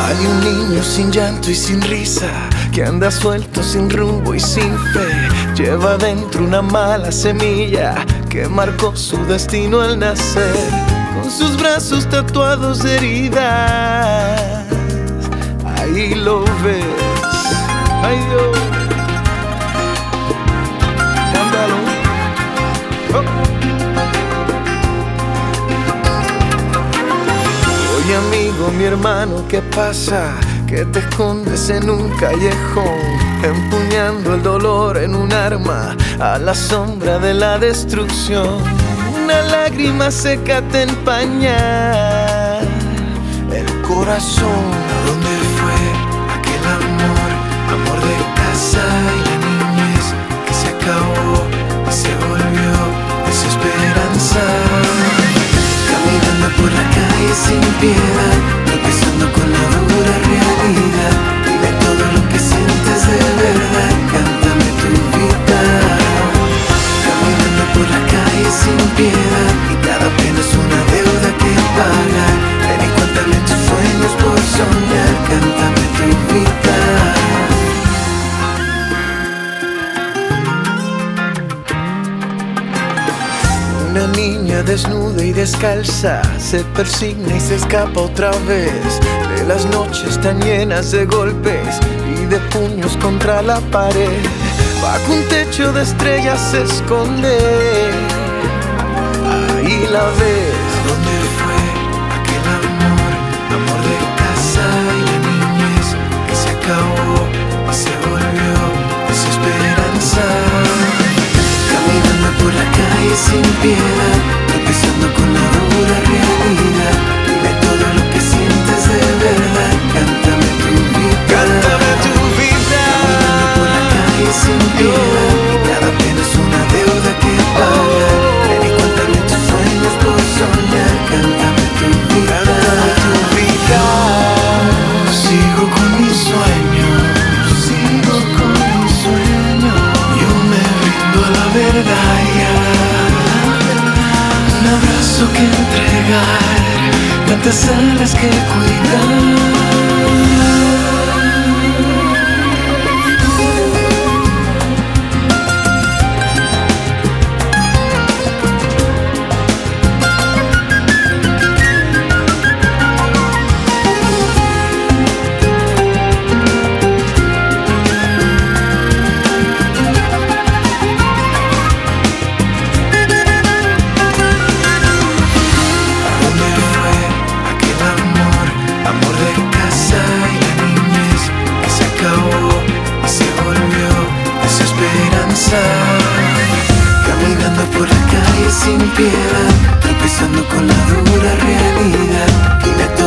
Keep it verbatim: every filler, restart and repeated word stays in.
Hay un niño sin llanto y sin risa, que anda suelto sin rumbo y sin fe. Lleva dentro una mala semilla que marcó su destino al nacer. Con sus brazos tatuados de heridas, ahí lo ves. Ay Dios, cántalo. Oh. Oye amigo, mi hermano, ¿qué pasa? Que te escondes en un callejón, empuñando el dolor en un arma a la sombra de la destrucción. Una lágrima seca te empaña el corazón. ¿Dónde fue aquel amor? Amor de casa y la niñez que se acabó y se volvió desesperanza. Caminando por la calle sin piedad, tropezando con la dura realidad. Dime todo lo que sientes de verdad, cántame tu vida. Caminando por la calle sin piedad, y cada pena es una deuda que pagar. Ven y cuéntame tus sueños por soñar, cántame tu vida. Una niña desnuda y descalza se persigna y se escapa otra vez de las noches tan llenas de golpes y de puños contra la pared. Bajo un techo de estrellas se esconde, ahí la ves. ¿Dónde fue aquel amor? Amor de casa y la niñez que se acabó y se volvió desesperanza. Caminando por la calle sin piedad, tropezando con la dura realidad. Dime todo lo que sientes de verdad, cántame tu vida. Cántame tu vida. Caminando por la calle sin piedad, y cada pena es una deuda que pagar. Ven y cuéntame tus sueños por soñar, cántame tu vida. Cántame tu vida. Sigo con mis sueños, sigo con mis sueños. Yo me rindo a la verdad ya. Un abrazo que entregar, tantas alas que cuidar. Caminando por la calle sin piedad, tropezando con la dura realidad. Dime